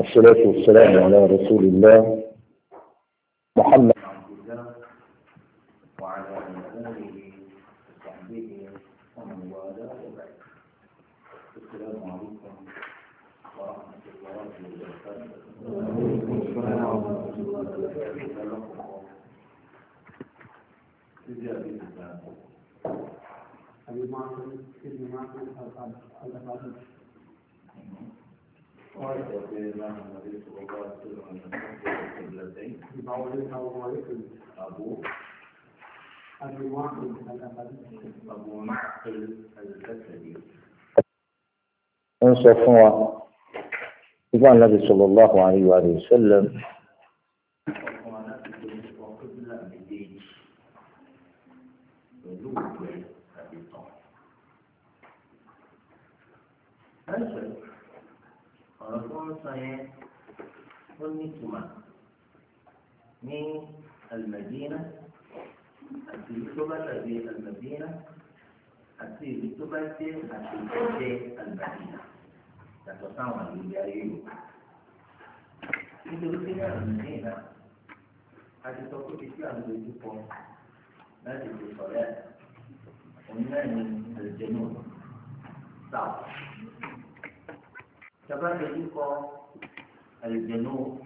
والصلاة والسلام على رسول الله محمد وعلى آله وصحبه ومن والاه وبعد. السلام عليكم ورحمة الله وبركاته. أبو معقل الأسدي انصفوا إذا النبي صلى الله عليه وآله وسلم ọ̀rọ̀ tó ń sọ yẹn ó ní ìtumọ̀ ní Al-Madina àti ìlú tó bá tàbí Al-Madina àti ìlú tó bá jẹ́ àtìjẹ́ Al-Madina yàtọ̀ sáwọn ìlú ayé yòó. nítorí pé ní Al-Madina àti sọ pé kí àwọn ojú pọ̀ láti fi sọ̀rọ̀ ẹ̀ òun náà ní àlùjẹ́nù sáà. Sebab jadi kau al-janu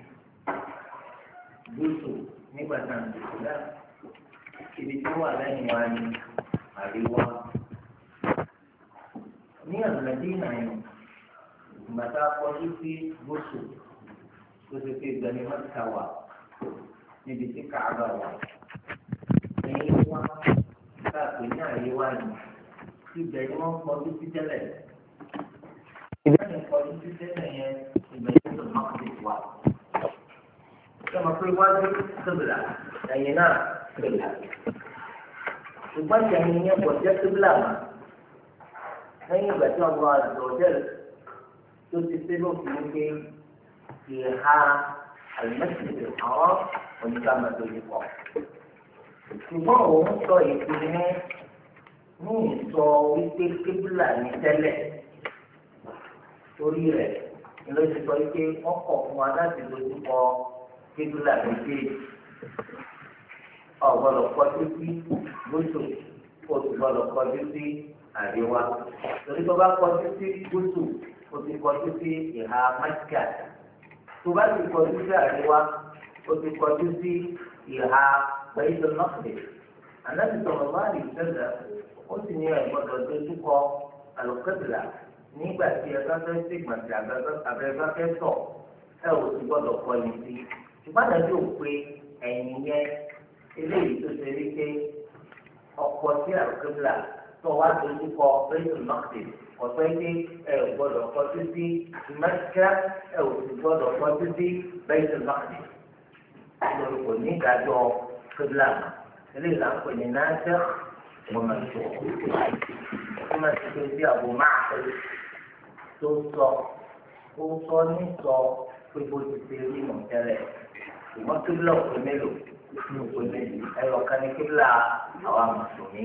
busu ni batang sudah jadi tua lain wani ariwa ni al-Madinah ini mata posisi busu posisi dari Makkah ni di Ka'bah ni wah tak punya ariwa ni sudah mau posisi jalan. Yang kondisi saya sebenarnya termaksud kuat. Sama keluarga sebelah, yang ini sebelah. Sebab yang ini buat sebelah. Saya baca Allah Azza tu disebut mungkin Fiha Al-Masjid Al-Haram Al-Jamatul Iqam. Cuma orang so ini so itu kiblat ni telek. Torí rẹ̀ ló ti sọ pé wọ́n kọ̀ fún wa láti dojú kọ kíbílà méjèèjì. Ọ̀gbọ́dọ̀ kọjú sí gúúsù, o sì gbọ́dọ̀ kọjú sí àríwá. Torí tó bá kọjú sí gúúsù, o ti kọjú sí ìhà Mákà. Tó bá ti kọjú sí àríwá, o ti kọjú sí ìhà Baitul Maqdis. Ànábì sallallahu alaihi wasallam ó sì ní ẹ̀gbọ́dọ̀ dojú kọ al-Qibla. Nígbà tí ẹ bá fẹ́ ṣègbọ̀nsì abẹ́rẹ́ fẹ́ tọ̀ ẹ ò sì gbọ́dọ̀ kọ́ ni sí. ṣùgbọ́n àdájọ́ pé ẹ̀yìn yẹn eléyìí tó ṣe rí pé ọkọ̀ sí àlùkìbìlà tó wá dojú kọ Baitul Maqdis ọ̀pẹ́ pé ẹ ò gbọ́dọ̀ kọ́ sí Mẹ́kà ẹ ò sì gbọ́dọ̀ kọ́ sí Baitul Maqdis. lórí kò ní ìdájọ́ kìbìlà eléyìí là ń pè ní náṣẹ́ wọ́n máa ń tó wọ́n máa ti ṣe sí Abu Ma'qil tó sọ ní sọ pé bó ti ṣe rí mọ̀ tẹ́lẹ̀ ṣùgbọ́n kíbla òkè mélòó ní òkè méjì ẹ̀rọ kan ní kíbla àwa mùsùlùmí.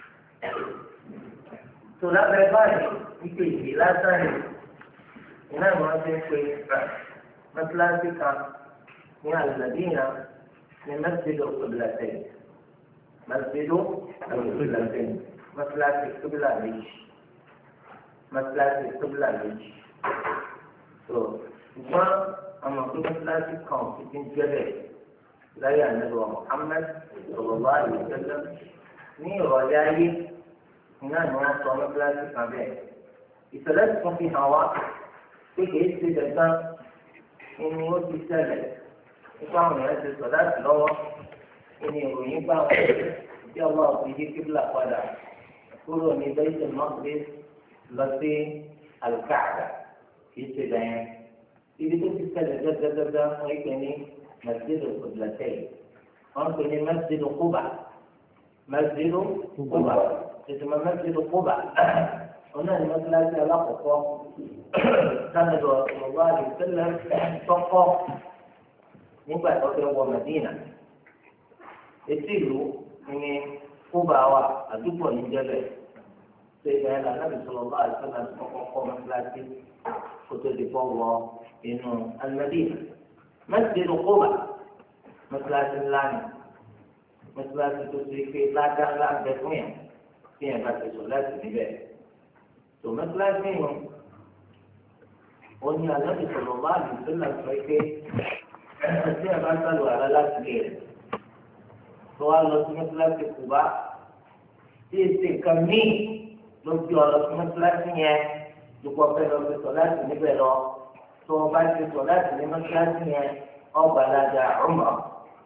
tó lábẹ́ báyìí wípé ìdí lásán ni iná ìmọ̀ ti ń pe mẹ́tíláṣí kan ní Al-Madina ní Masjid al-Qiblatayn Masjid al-Qiblatayn mẹ́tíláṣí kíbla méjì. Masalasi sebelah lagi. So, cuma amak masalasi kaum kita jadi layan Nabi Muhammad Sallallahu Alaihi Wasallam ni rajai ina nama suami masalasi kabe. Itulah seperti hawa. Jika itu datang ini mesti selesai. Kalau ni ada solat lawa ini ini bahawa ya Allah beri kiblat pada turun di Baitul Maqdis lọ sí Al-Kaaba kìí ṣe bẹ́ẹ̀ ibi tó ti ṣẹlẹ̀ dáadáa wọ́n ń pè ní Masjidu Qiblatayn wọ́n ń pè ní Masjidu Quba tètè mọ́ Masjidu Quba wọn náà ní mọ́tíláṣí alákọ̀ọ́kọ́ sanadu ọ̀rọ̀ àdìsẹ́lẹ̀ tọ́kọ́ nígbà tó fẹ́ wọ Madina etí ìlú ní Quba wà àdúgbò ní jẹ́bẹ̀. Sehingga Nabi Sallallahu Alaihi Wasallam mengkokoh masalah kótó ti fọ́ wọ inú al-Madina. Masjid Quba mọ́sálásí ńlá ni mọ́sálásí tó ṣe pé ládàá ńlá bẹ fún yẹn tí yẹn bá ti sọ láti níbẹ̀. tó mọ́sálásí yẹn ó ní Ànábì sallallahu alaihi wasallam sọ pé tí yẹn bá sálù àrà láti lè rẹ̀ tó wá lọ sí mọ́sálásí Quba tí èsì nǹkan míì ló fi ọ̀rọ̀ sí mọ́sálásí yẹn dùkọ̀ fẹ́ lọ sí sọ láti níbẹ̀ lọ tó o bá ti sọ láti ní mọ́sálásí yẹn ọgbàládà Umrah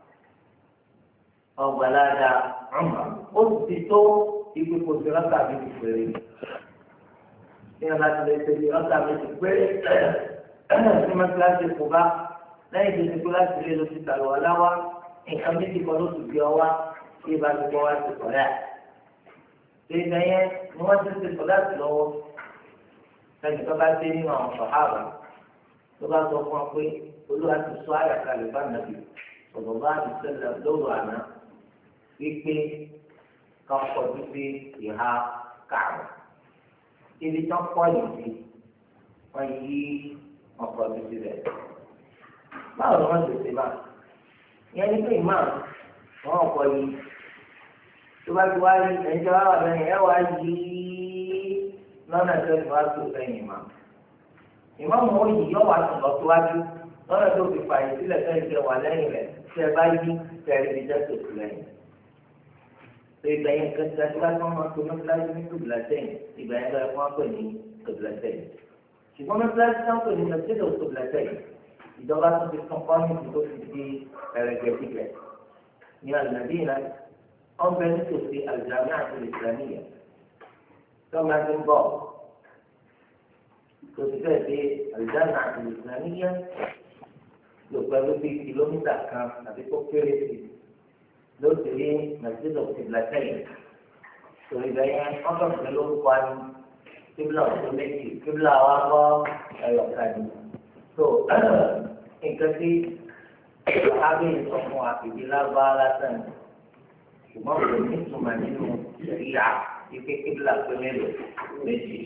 ọgbàládà Umrah ó ti tó ibi kò sí rákà mi ti péré ní ọ̀la ti lè ṣe ní rákà mi ti péré ní mọ́sálásí Quba lẹ́yìn tó ti kú láti lè lọ sí tàlùwà láwá nǹkan méjì kan ló ti gbé ọ wá tí ìbá ti kọ́ wá ti sọ̀rọ̀ ẹ̀. ìgbà yẹn ni wọ́n ti ṣe sọ̀rọ̀ àti lọ́wọ́ lẹ́yìn tó bá dé nínú àwọn sọ̀hábà ló bá sọ fún ọ pé olúwa ti sọ àyàkálẹ̀ bá nàbì sọ̀rọ̀ bá ti ṣẹlẹ̀ lóru àná wípé ká kọjú sí ìhà Káàbà. ibi tó kọ́ yìí sí wọ́n yí ọkọ̀ ojú sí rẹ̀. báwo ni wọ́n ti ṣe máa? ìyẹn ní pé ìmáà wọn kọ yìí tó bá ti wá rí ẹjọ́ wà lẹ́yìn ẹ wá yí lọ́nà tó ti wá tó lẹ́yìn ìmáà. ìmáà mọ̀ yìí yọ wá sùn lọ síwájú lọ́nà tó fi fààyè sílẹ̀ fẹ́ẹ́ jẹ wà lẹ́yìn rẹ̀ tí ẹ bá yí tẹ̀lé ibi jẹ́ tòkù lẹ́yìn. tó ìgbà yẹn kẹsì àti wá tí wọ́n máa tó mọ́tíláṣí ní tòbìlàtẹ́yìn ìgbà yẹn lọ́yẹ̀ fún wọn pè ní tòbìlàtẹ́yìn. ṣùgbọ́n mọ́tíláṣí náà pè ní tòbìlàtẹ́yìn ìjọba tó ti tún kọ́ni tó ti di ẹ̀rẹ̀gẹ̀ gbígbẹ̀ ní Al-Madina ọ̀bẹ nítòsí al-Jami'ah al-Islamiyya tó máa ti ń bọ̀ tó ti fẹ́ dé al-Jami'ah al-Islamiyya lò pẹ̀lú bíi kìlómítà kan àbí kó kéré sí ló ti rí Masjid al-Qiblatayn torí bẹ́ẹ̀ wọ́n kàn fún lórúkọ ni kíbla ọ̀dọ́ méjì kíbla wa bọ́ ẹ̀yọ̀kan ni. So, nǹkan tí abẹ́ sọ fún wa ìdí lábá lásán ṣùgbọ́n kò ní ìtumọ̀ nínú ìyá ike kíbla pé mélòó méjì.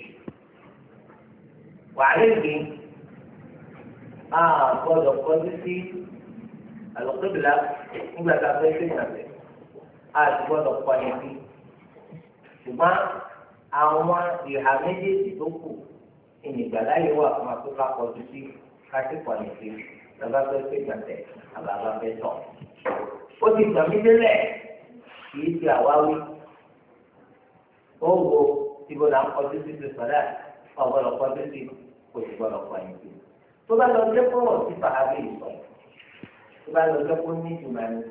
wàhálà ìgbín a gbọ́dọ̀ kọjú sí àlọ́kébìlà nígbà tá a fẹ́ ṣe ìyàgbẹ́ a ti gbọ́dọ̀ kọ́ yẹn bí. ṣùgbọ́n àwọn ìhà méjèèjì tó kù ìnìgbàláyé wà fún akókò akọjú sí kasi kọ̀ọ̀nìtì lọ́ba fẹ́ fẹ́ gbàtẹ́ àbàbà fẹ́ tọ̀. ó ti gbà mí délẹ̀ kìí ti àwáwí. ó wo ibo là ń kọjú sí ti sọ̀rọ̀ ọ̀gbọ́dọ̀ kọjú sí kò sì gbọ́dọ̀ kọ̀ọ̀nìtì. tó bá lọ jẹ́ kọ́rọ̀ sí fàábì ìsọ̀ tó bá lọ jẹ́ kó ní ìtumọ̀ ní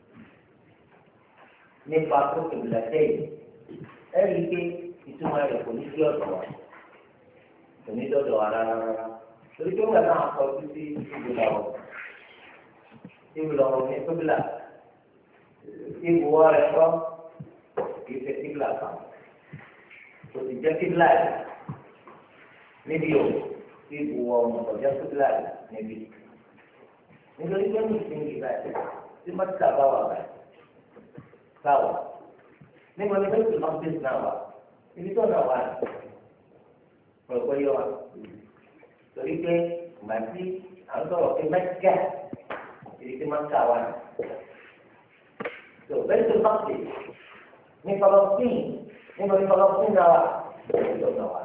nípa tó kìbìlà tẹ́yìn ẹ̀rí pé ìtumọ̀ rẹ̀ kò ní sí ọ̀dọ̀ wa kò ní dọ́dọ̀ wa rárá. torí pé wọn náà kọ títí ìbùlọ̀ ní tóbìlà ìbùwọ̀ rẹ̀ kọ́ kì í ṣe kíbìlà kan kò sì jẹ́ kíbìlà níbi o ìbùwọ̀ ọ̀jẹ́ kíbìlà níbi nítorí pé ní ìsinmi báyìí tí mọ́tíkà bá wà báyìí báwọ̀ nígbà tí wọ́n ti máa ń bí náà wà ibi tó náà wà ní ọ̀pọ̀ yọ wa. torí pé màtí à ń sọ̀rọ̀ pé mẹ́tíkà èyí tí máa ń kà wá ní. tó bẹ́ẹ̀ tó bá pè ní Palestine níbo ní Palestine náà wà lórí ọ̀nà wa.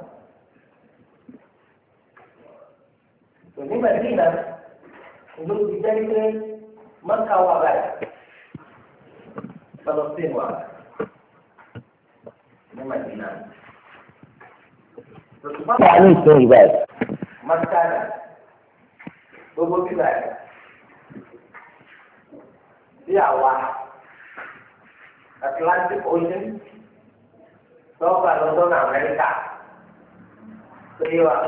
tó ní Mẹ́dínà ló ti jẹ́ pé Mẹ́kà wà báyìí Palestine wà ní Mẹ́dínà. Wà ní ìsìn ìgbà yìí. Makana gbogbo bíbá yìí bí àwa Atlantic Ocean lọ́ọ̀bà lọ́dún Amẹ́ríkà tó yẹ wa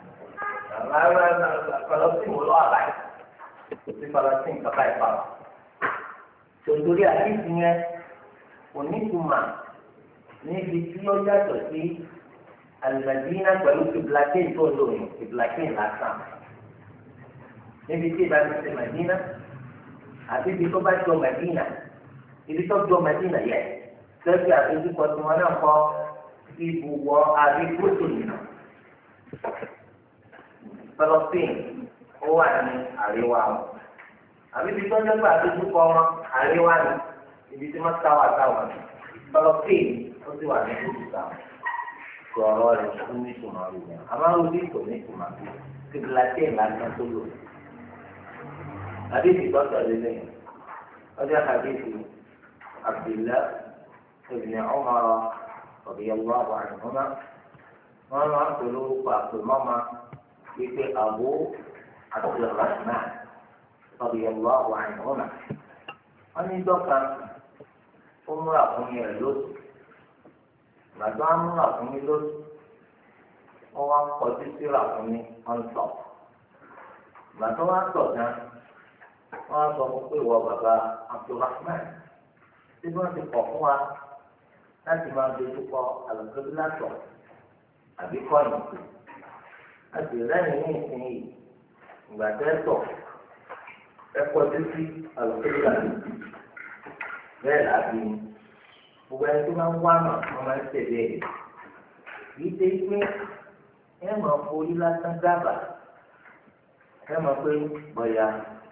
Palestine wò lọ́wọ́ àbáyé kò sí Palestine kàkà ìfà tòǹtòrí àdìsí yẹn onítùmọ̀ níbi tí ó yàtọ̀ sí. Al-Madina pẹ̀lú kìbìlàkìn tó lò ní kìbìlàkìn lásán. Níbi tí ìbá ti ṣe Madina àti ibi tó bá jọ Madina, ibi tó jọ Madina yẹ, lọ́sí àdójúkọ tí wọ́n náà kọ́ ibùwọ̀ àdígbòtò nìyà. Palestine ó wà ní àríwá wọn àbí ibi tó ń dẹ́gbà àdójú kọ wọn àríwá ni ibi tí wọ́n táwà táwọn Palestine ó sì wà ní ìlú táwọn sọ̀rọ̀ rẹ̀ tó ní ìtumọ̀ rẹ̀ yẹn àmọ́ orí kò ní ìtumọ̀ rẹ̀ kíkìláṣẹ́ ìlànà tó lò àdéhùn ìgbọ́sọ̀ lélẹ̀ ọjọ́ àdéhùn Abdullah ibn Umar radiyallahu anhuma wọn máa ń pèlú pàpè mọ́mọ́ wípé Abu Abdurrahman radiyallahu anhuma wọn ní dọ́kà ó múra fún yẹn lóṣù gbàgbọ́ á múra fún mi lóṣù wọ́n wá kọjú síra fún mi ọ̀ǹtọ̀ gbàgbọ́ wá tọ̀ náà wọ́n á sọ fún pé ìwọ bàbá Abdurrahman tí wọ́n ti pọ̀ fún wa láti máa dojú kọ àlùkòbí látọ̀ àbí kọ́ọ̀nù láti lẹ́yìn ní ìsinyìí ìgbà tẹ́ tọ̀ ẹ kọjú sí àlùkòbí látọ̀ bẹ́ẹ̀ láti gbogbo ẹni tó máa ń wá náà wọ́n máa ń tẹ̀lé ẹ̀ yìí dé pé ẹ máa forí lásán dábàá ẹ máa pé bọ̀yà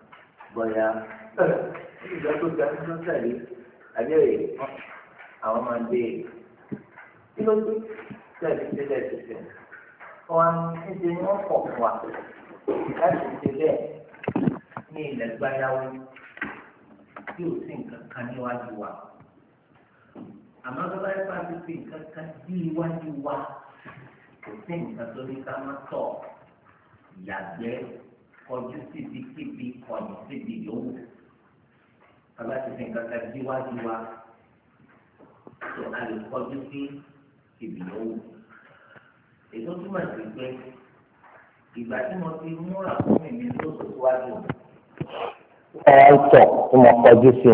ìjọ tó ga tó tẹ̀lé àbẹ̀rẹ̀ àwọn máa ń dé kí ló dé tẹ̀lé tẹ́lẹ̀ tẹ́lẹ̀ wọn ń ṣe ni wọ́n pọ̀ fún wa láti ṣe bẹ́ẹ̀ ní ilẹ̀ gbáyàwó tí ò sí nǹkan kan níwájú wa àmọ́ tó bá yẹ kó a ti fi nǹkan kan dí iwájú wa kò sí nǹkan tó ní ká má tọ̀ yàgbẹ́ kọjú síbi kíbi kọ̀yìn síbi yòówù bàbá ti fi nǹkan kan dí iwájú wa tó a lè kọjú sí ibi yòówù ètò túmọ̀ sí pé ìgbà tí mo ti múra fún mi lóṣù síwájú. ọ̀tọ̀ tí mo kọjú sí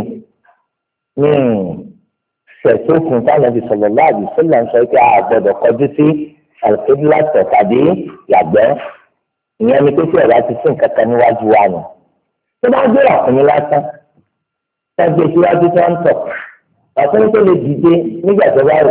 ṣẹ̀sófin tánàbí sallallahu alaihi wasallam ń sọ pé a gbọ́dọ̀ kọjú sí al-qibla tàbí yàgbẹ́ ìyẹn ni pé tí ọ̀rá ti sí nǹkan kan níwájú wa nù. tó bá gbé ọ̀kùnrin lásán tá gbé síwájú tó ń tọ̀ ọ̀kùnrin tó lè dìde nígbà tó bá rò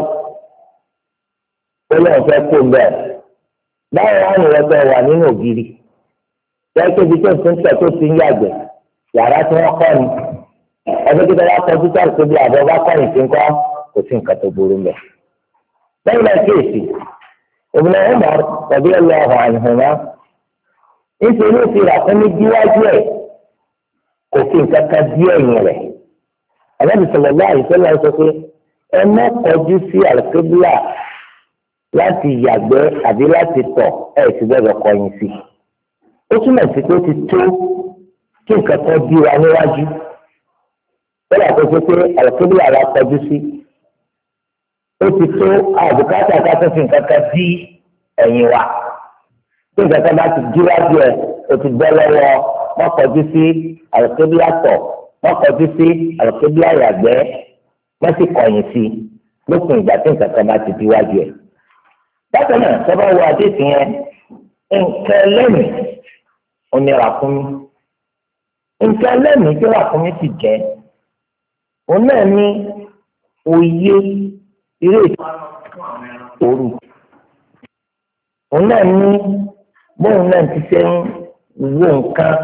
ó lóun fẹ́ kó bẹ́ẹ̀ báwo wá ní wọ́n fẹ́ wà nínú ògiri wọ́n tóbi tó ń tún tọ̀ tó ti ń yàgbẹ́ yàrá tí wọ́n kọ́ ni ọdún tó bá kọjú tó àti tóbi àbọ̀ bá kọ́yìn sí nǹkan kò sí nǹkan tó burú mẹ́. lẹ́yìn náà kéèsì Ibn Umar radiyallahu anhuma nítorí ó fi rà fún mi díwájú ẹ̀ kò fi nǹkan kan dí ẹ̀yìn rẹ̀. Ànábì sallallahu alaihi wasallam sọ pé ẹ má kọjú sí al-qibla láti yàgbẹ́ àbí láti tọ̀ ẹ̀ sì gbọ́dọ̀ kọ̀yìn sí. ó túmọ̀ sí pé ó ti tó kí nǹkan kan dí wa níwájú tọ́lá tó ṣe pé al-qibla la kọjú sí ó ti tó àbùkátà ká tó fi nǹkan kan dí ẹ̀yìn wa tí nǹkan kan bá ti díwájú ẹ̀ ó ti bọ́ lọ́wọ́ wọ́n kọjú sí al-qibla tọ̀ wọ́n kọjú sí al-qibla yàgbẹ́ wọ́n sì kọ̀yìn sí lópin ìgbà tí nǹkan kan bá ti díwájú ẹ̀. bákan náà sọ́ba wo àdéhùn yẹn nǹkan ẹlẹ́mìí ó ní ràkúnmí nǹkan ẹlẹ́mìí tí ràkúnmí sì jẹ́ òun náà ní òye eré òru òun náà ní bóun náà ti ṣe ń wo nǹkan.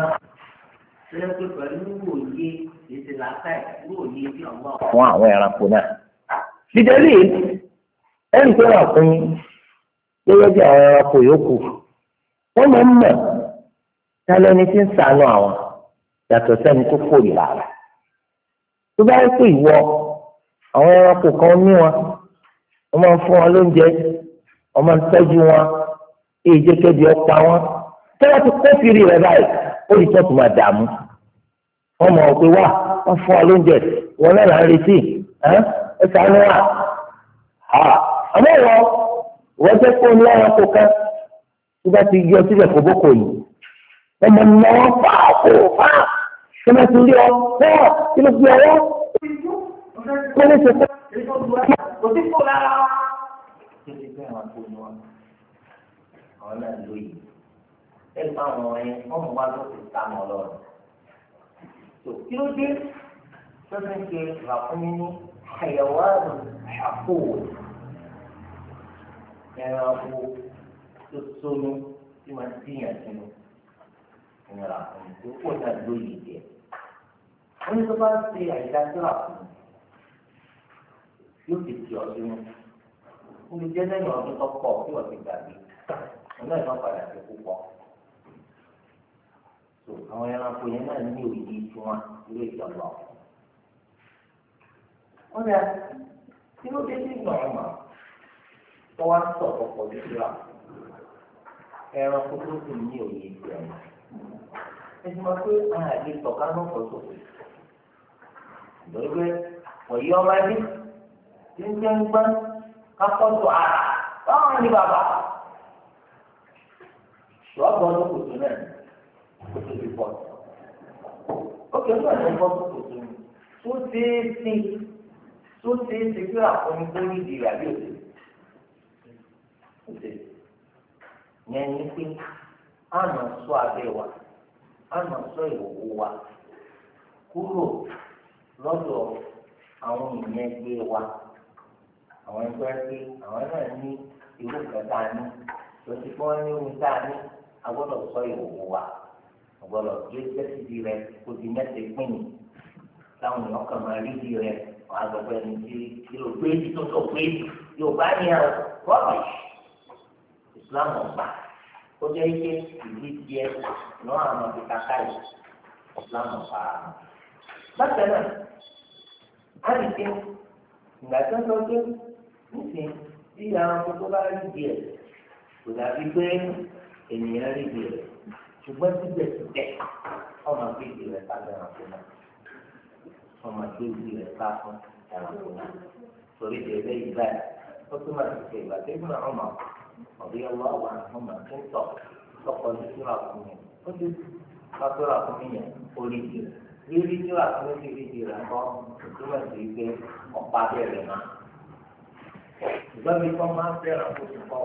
fún àwọn ẹranko náà dídẹ́lì ẹnì tó wà fún yín gẹ́gẹ́ bí àwọn ẹranko yòókù wọ́n máa ń mọ̀ tálẹ́ni tí ń ṣàánú àwọn yàtọ̀ sẹ́ni tó kórìíra rẹ̀. tó bá yẹ pé ìwọ àwọn ẹranko kan ní wọn wọ́n máa ń fún wọn lóúnjẹ wọ́n máa ń tọ́jú wọn èyí jẹ́ kébi ọ̀pá wọn tó bá ti kó fìrí rẹ̀ báyìí ó lè tọ́ tó máa dààmú wọ́n mọ̀ pé wà wọ́n fún wọn lóúnjẹ wọn náà là ń retí ẹ sànú wa àmọ́ ìwọ jẹ́ kó ní ẹranko kan tó bá ti yọ síbẹ̀ kó bókò yìí wọ́n mọ̀ ní wọ́n fà á kó fà á kí wọ́n ti rí ọ fọ́ kí ló fi ọwọ́ kó lè ṣe kó tí kò lára. kí ló fẹ́ wọn kó ní wọn àwọn náà lóye ẹ bá wọn ẹ wọn mọ wá tó ti ta mọ lọ́rùn. tó kí ló dé tó fi ń ṣe ràkúnmí ní àyẹ̀wò àpò ẹranko tó sónú tí máa ń díyàn sínú ìnira fún mi tó pọ̀ náà lóye jẹ. wọ́n ní tó bá ṣe àìdá síra fún mi yóò ti tì ọ́ sínú. ó lè jẹ́ lẹ́yìn ọdún tó pọ̀ tí wọ́n ti gbàgbé ọ̀nà ìmọ̀ padà ti púpọ̀. tó àwọn ẹranko yẹn náà ní òye tí wọ́n lé ìjọba. wọ́n ní kí ló dé sí ìgbà ọ̀ma tó wá sọ̀ ọ̀pọ̀ ní síra ẹranko tó sì ní òye ìgbà ọ̀ma. ẹ̀sìn máa pé àlè tọ̀ká náà kọ̀ sókè. lórí pé wọ̀nyí ọmọ ẹbí tí ń jẹ́ ń gbọ́n kápọ́tù ara báwọn ní bàbá. ṣọ́ọ̀bù ọdún kòtò náà kòtò ti pọ̀. ó kẹ́ ń gbàgbọ́ bọ́ tó kòtò ní. tó ṣeé ṣe kí àkọ́ni tó ní ìdí rẹ̀ àbí òṣèlú. yẹn ní pé a máa ṣọ́ abẹ́ wa a máa ṣọ́ ìhòòhò wa kúrò lọ́dọ̀ àwọn ìyẹn ẹgbẹ́ wa àwọn ẹgbẹ́ pé àwọn náà ní irú kẹta ní lọ́sí pé wọ́n ní omi tá a ní a gbọ́dọ̀ ṣọ́ ìhòòhò wa a gbọ́dọ̀ gbé sẹ́sìdì rẹ kó di mẹ́sẹ̀ pín ní táwọn èèyàn kàn máa rí di rẹ wọ́n á gbọ́ pé ẹni tí yóò gbé ibi tó tó gbé yóò bá ní àwọn rọ́bìṣì ìsìlámù ọ̀gbà ó jẹ́ ike ìdí tiẹ̀ náà àwọn ọ̀gbìn kàkà yìí ìsìlámù ọ̀gbà. bákan náà á lè dé ìgbà tó ń sọ pé nísìnyí tí àwọn tó bá rí díẹ̀ kò dàbí pé ènìyàn rí díẹ̀ ṣùgbọ́n síbẹ̀síbẹ̀ ọmọ akéèké rẹ̀ ká bẹ̀rẹ̀ àpò náà ọmọ akéèké rẹ̀ ká fún ẹranko náà torí ìdílé yìí báyìí ó tún máa ti ṣe ìgbà tó ń bá ọmọ ọ̀bí ọlọ́wọ́ àwọn ọmọ tó ń tọ̀ lọ́kọ̀ ní síra fún mi ó ti bá síra fún mi yẹn ó rí díẹ̀ rírí síra fún mi rí díẹ̀ rẹ̀ kọ́ tó máa ti gbé ọ̀pá bẹ̀rẹ̀ náà. ìgbà mi kọ́ máa ń fẹ́ràn kó ti kọ́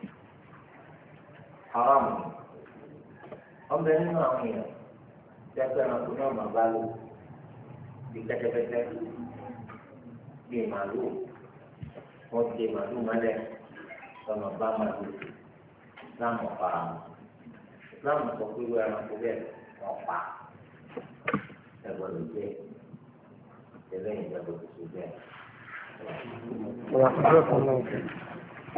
haram ọbẹ̀ nínú àwọn èèyàn tí a fẹ́ràn kó náà máa bá lò bí kẹ́tẹ́kẹ́tẹ́ bí màálù wọ́n ti màálù mọ́lẹ̀ lọ́nà bá màálù láàmú pa láàmú sọ pé wọ́n ẹranko bẹ́ẹ̀ wọ́n pa ẹ̀gbọ́n ló jẹ́ ẹlẹ́yìn ìjọba tó so bẹ́ẹ̀.